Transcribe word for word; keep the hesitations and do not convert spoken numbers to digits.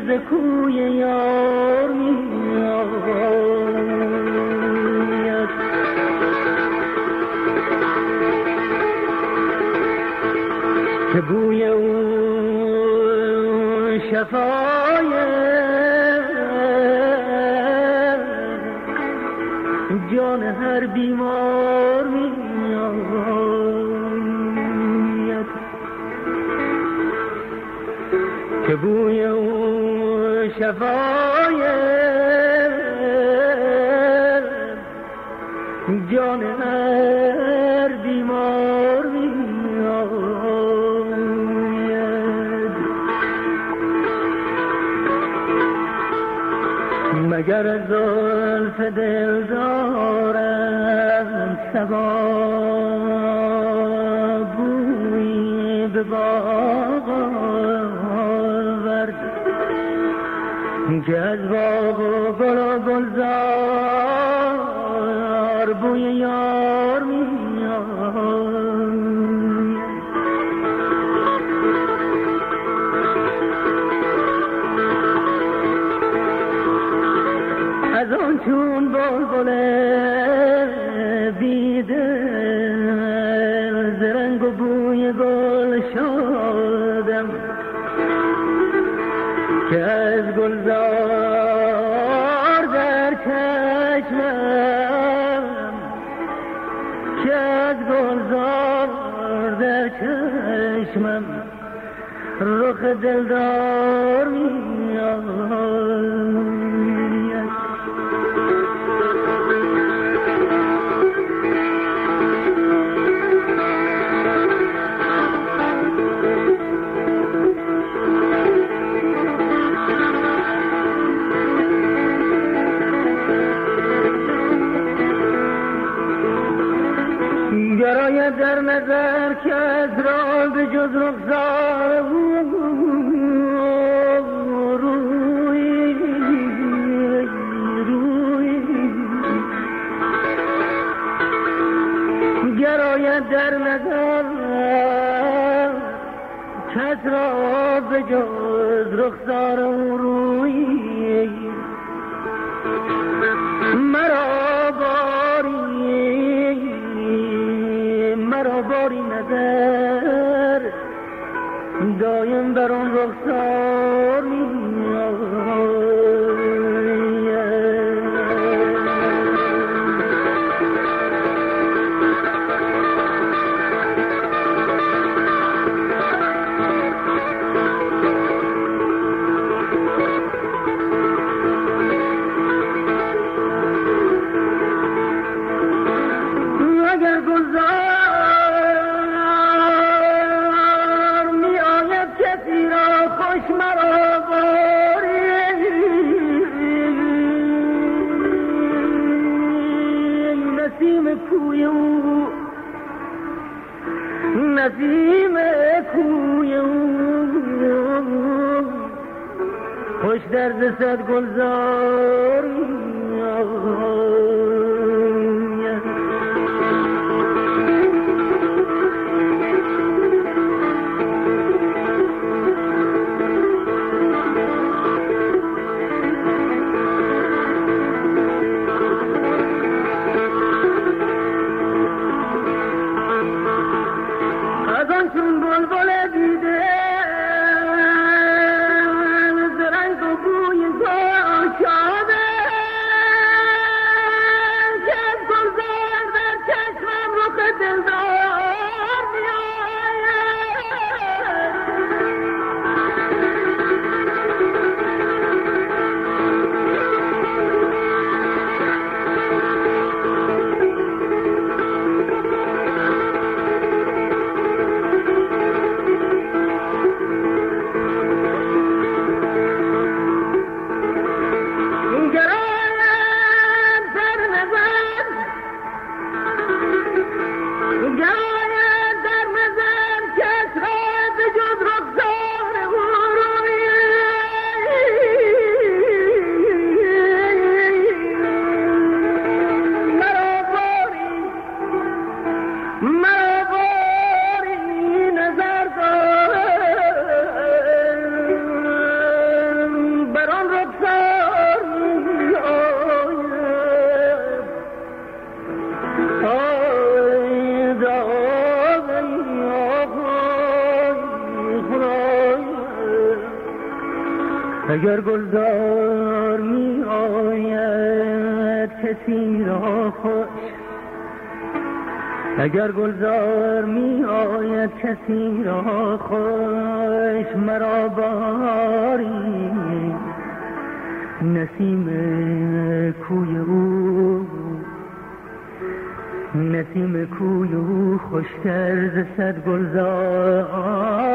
ز کوی یار میآید که بوی اون شفای جان هر بیمار میآید که بوی اون شفای جان هر بیمار میآید مگر از زلف دلدارم صبا بوی به باغ آورد که از باغ و گل و گلزار بوی یار میآید از آن چون بلبل بیدل ز رنگ و بوی گل شدم که از گلزار در چشمم که از گلزار در چشمم رخ دلدار میآید گراید در نظر که از را به جز رخسار روی روی گراید در نظر که از را به جز رخسار روی مرا باری مرا باری نظر دایم بر آن رخسار میآید اگر گلزار مرا باری نسیم کوی او نسیم کوی او خوش درد صد گلزار چون بلبل دیده ز رنگ و بوی گل شده رخسار می آید آی داغی آقای خدای اگر گلزار می آید کسی را خوش اگر گلزار می آید کسی را خوش مرا باری نسیم کوی او نسیم کوی او خوشتر ز صد گلزار